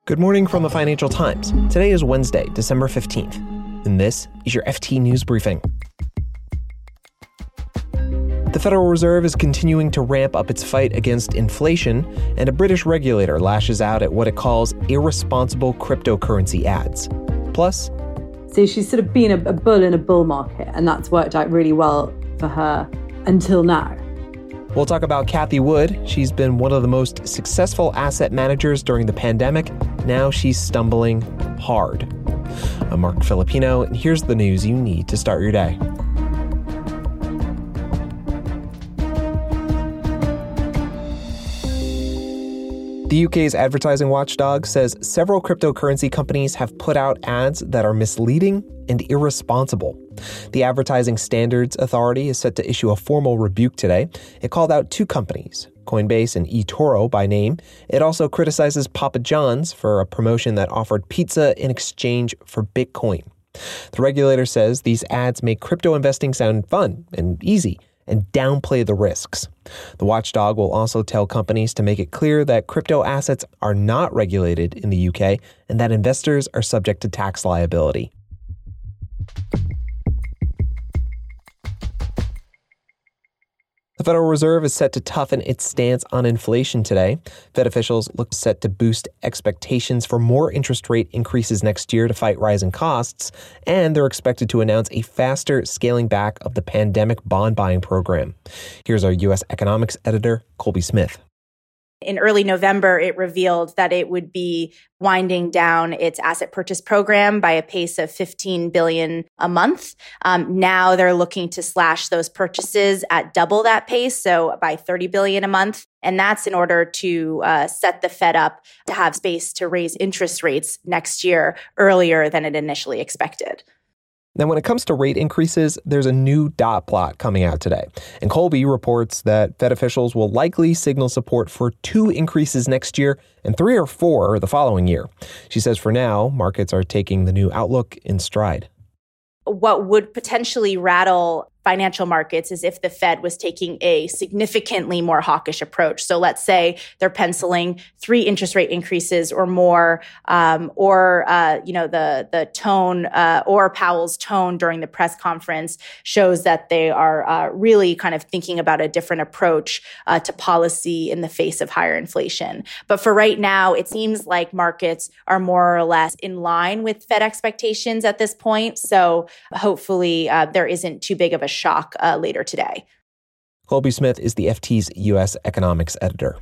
Good morning from the Financial Times. Today is Wednesday, December 15th, and this is your FT News Briefing. The Federal Reserve is continuing to ramp up its fight against inflation, and a British regulator lashes out at what it calls irresponsible cryptocurrency ads. Plus, so she's sort of been a bull in a bull market, and that's worked out really well for her until now. We'll talk about Cathie Wood. She's been one of the most successful asset managers during the pandemic. Now she's stumbling hard. I'm Mark Filipino, and here's the news you need to start your day. The UK's advertising watchdog says several cryptocurrency companies have put out ads that are misleading and irresponsible. The Advertising Standards Authority is set to issue a formal rebuke today. It called out two companies, Coinbase and eToro by name. It also criticizes Papa John's for a promotion that offered pizza in exchange for Bitcoin. The regulator says these ads make crypto investing sound fun and easy and downplay the risks. The watchdog will also tell companies to make it clear that crypto assets are not regulated in the UK and that investors are subject to tax liability. The Federal Reserve is set to toughen its stance on inflation today. Fed officials look set to boost expectations for more interest rate increases next year to fight rising costs, and they're expected to announce a faster scaling back of the pandemic bond buying program. Here's our U.S. economics editor, Colby Smith. In early November, it revealed that it would be winding down its asset purchase program by a pace of $15 billion a month. Now they're looking to slash those purchases at double that pace, so by $30 billion a month. And that's in order to set the Fed up to have space to raise interest rates next year earlier than it initially expected. Now, when it comes to rate increases, there's a new dot plot coming out today. And Colby reports that Fed officials will likely signal support for 2 increases next year and 3 or 4 the following year. She says for now, markets are taking the new outlook in stride. What would potentially rattle financial markets is if the Fed was taking a significantly more hawkish approach. So let's say they're penciling 3 interest rate increases or more, the tone or Powell's tone during the press conference shows that they are really kind of thinking about a different approach to policy in the face of higher inflation. But for right now, it seems like markets are more or less in line with Fed expectations at this point. So hopefully there isn't too big of a shock later today. Colby Smith is the FT's U.S. economics editor.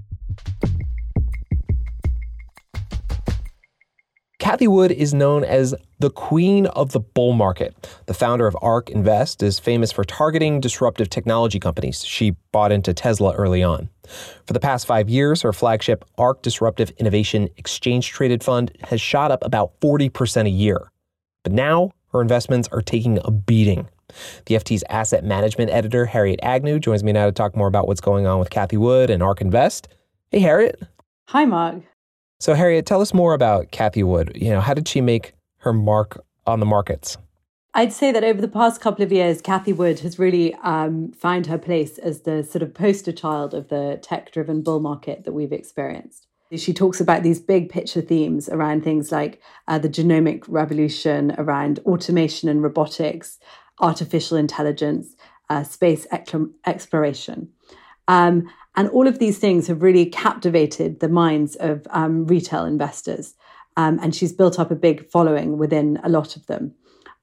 Cathie Wood is known as the queen of the bull market. The founder of ARK Invest is famous for targeting disruptive technology companies. She bought into Tesla early on. For the past 5 years, her flagship ARK Disruptive Innovation Exchange-Traded Fund has shot up about 40% a year. But now, her investments are taking a beating. The FT's asset management editor, Harriet Agnew, joins me now to talk more about what's going on with Cathie Wood and ARK Invest. Hey, Harriet. Hi, Mark. So, Harriet, tell us more about Cathie Wood. How did she make her mark on the markets? I'd say that over the past couple of years, Cathie Wood has really found her place as the sort of poster child of the tech-driven bull market that we've experienced. She talks about these big picture themes around things like the genomic revolution, around automation and robotics, artificial intelligence, space exploration. And all of these things have really captivated the minds of retail investors. And she's built up a big following within a lot of them,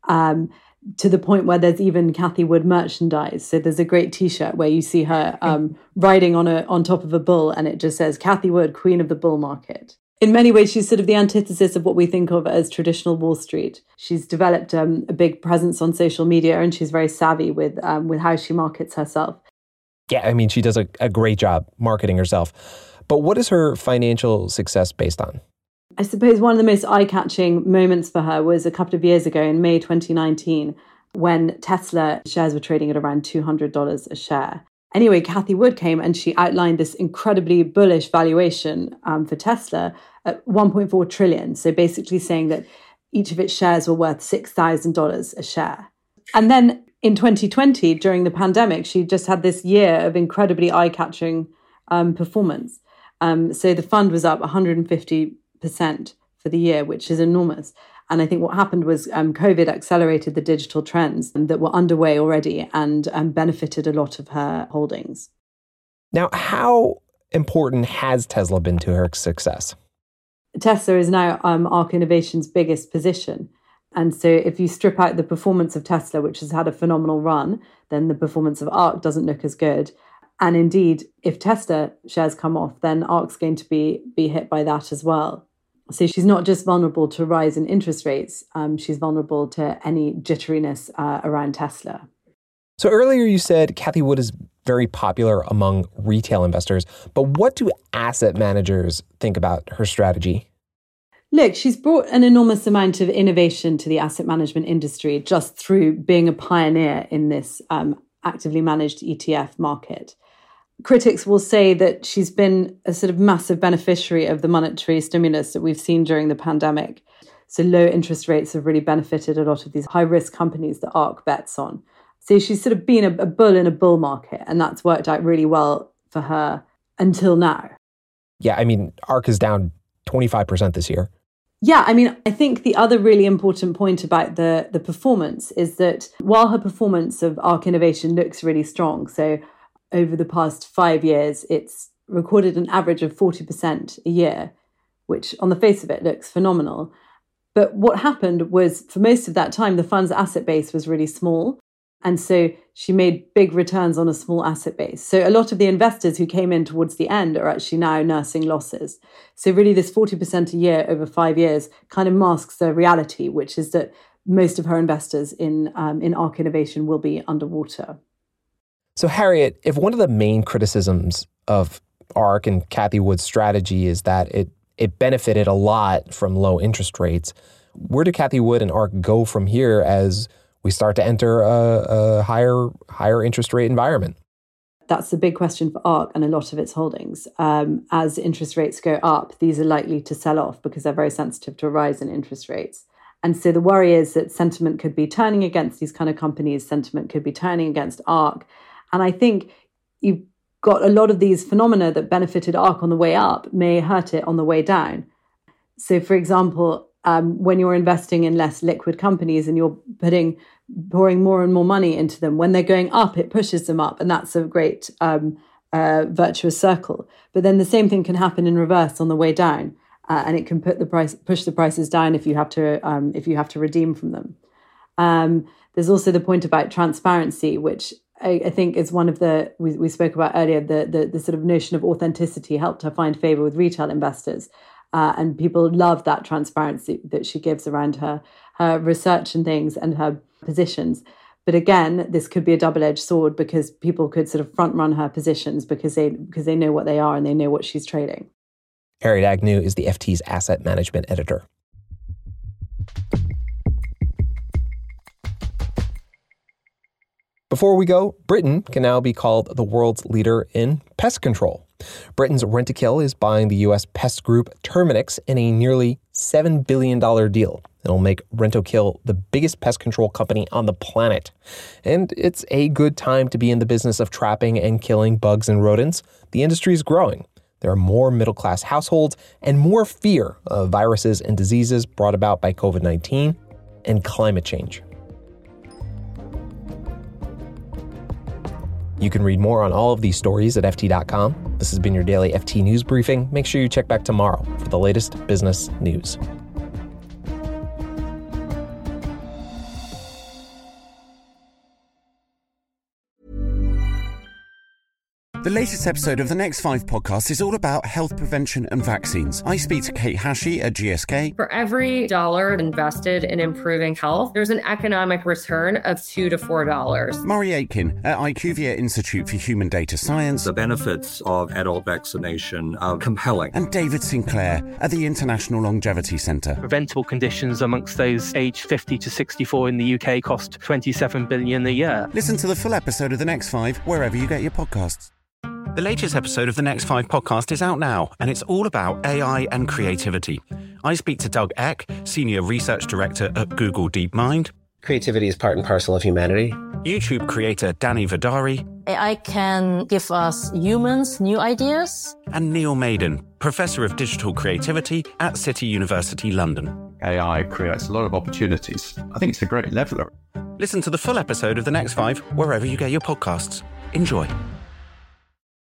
to the point where there's even Cathie Wood merchandise. So there's a great T-shirt where you see her riding on top of a bull, and it just says, Cathie Wood, queen of the bull market. In many ways, she's sort of the antithesis of what we think of as traditional Wall Street. She's developed a big presence on social media, and she's very savvy with how she markets herself. Yeah, I mean, she does a great job marketing herself. But what is her financial success based on? I suppose one of the most eye-catching moments for her was a couple of years ago in May 2019, when Tesla shares were trading at around $200 a share. Anyway, Cathie Wood came and she outlined this incredibly bullish valuation for Tesla at $1.4 trillion. So basically saying that each of its shares were worth $6,000 a share. And then in 2020, during the pandemic, she just had this year of incredibly eye-catching performance. So the fund was up 150% for the year, which is enormous. And I think what happened was COVID accelerated the digital trends that were underway already and benefited a lot of her holdings. Now, how important has Tesla been to her success? Tesla is now ARK Innovation's biggest position. And so if you strip out the performance of Tesla, which has had a phenomenal run, then the performance of ARK doesn't look as good. And indeed, if Tesla shares come off, then ARK's going to be hit by that as well. So she's not just vulnerable to a rise in interest rates, she's vulnerable to any jitteriness around Tesla. So earlier you said Cathie Wood is very popular among retail investors, but what do asset managers think about her strategy? Look, she's brought an enormous amount of innovation to the asset management industry just through being a pioneer in this actively managed ETF market. Critics will say that she's been a sort of massive beneficiary of the monetary stimulus that we've seen during the pandemic. So low interest rates have really benefited a lot of these high-risk companies that ARK bets on. So she's sort of been a bull in a bull market, and that's worked out really well for her until now. Yeah, I mean, ARK is down 25% this year. Yeah, I mean, I think the other really important point about the performance is that while her performance of ARK Innovation looks really strong, so over the past 5 years, it's recorded an average of 40% a year, which on the face of it looks phenomenal. But what happened was for most of that time, the fund's asset base was really small. And so she made big returns on a small asset base. So a lot of the investors who came in towards the end are actually now nursing losses. So really this 40% a year over 5 years kind of masks the reality, which is that most of her investors in ARK Innovation will be underwater. So Harriet, if one of the main criticisms of ARK and Cathie Wood's strategy is that it benefited a lot from low interest rates, where do Cathie Wood and ARK go from here as we start to enter a higher interest rate environment? That's the big question for ARK and a lot of its holdings. As interest rates go up, these are likely to sell off because they're very sensitive to a rise in interest rates. And so the worry is that sentiment could be turning against these kind of companies, sentiment could be turning against ARK. And I think you've got a lot of these phenomena that benefited ARK on the way up may hurt it on the way down. So, for example, when you're investing in less liquid companies and you're pouring more and more money into them, when they're going up, it pushes them up. And that's a great virtuous circle. But then the same thing can happen in reverse on the way down. And it can push the prices down if you have to redeem from them. There's also the point about transparency, which I think is one of the, we spoke about earlier, the sort of notion of authenticity helped her find favor with retail investors. And people love that transparency that she gives around her research and things and her positions. But again, this could be a double-edged sword because people could sort of front run her positions because they know what they are and they know what she's trading. Harriet Agnew is the FT's asset management editor. Before we go, Britain can now be called the world's leader in pest control. Britain's Rentokil is buying the U.S. pest group Terminix in a nearly $7 billion deal. It'll make Rentokil the biggest pest control company on the planet. And it's a good time to be in the business of trapping and killing bugs and rodents. The industry is growing. There are more middle-class households and more fear of viruses and diseases brought about by COVID-19 and climate change. You can read more on all of these stories at FT.com. This has been your daily FT News Briefing. Make sure you check back tomorrow for the latest business news. The latest episode of the Next 5 podcast is all about health prevention and vaccines. I speak to Kate Hashey at GSK. For every dollar invested in improving health, there's an economic return of $2 to $4. Murray Aitken at IQVIA Institute for Human Data Science. The benefits of adult vaccination are compelling. And David Sinclair at the International Longevity Centre. Preventable conditions amongst those aged 50 to 64 in the UK cost $27 billion a year. Listen to the full episode of The Next 5 wherever you get your podcasts. The latest episode of the Next 5 podcast is out now, and it's all about AI and creativity. I speak to Doug Eck, Senior Research Director at Google DeepMind. Creativity is part and parcel of humanity. YouTube creator Danny Vidari. AI can give us humans new ideas. And Neil Maiden, Professor of Digital Creativity at City University London. AI creates a lot of opportunities. I think it's a great leveler. Listen to the full episode of The Next 5 wherever you get your podcasts. Enjoy.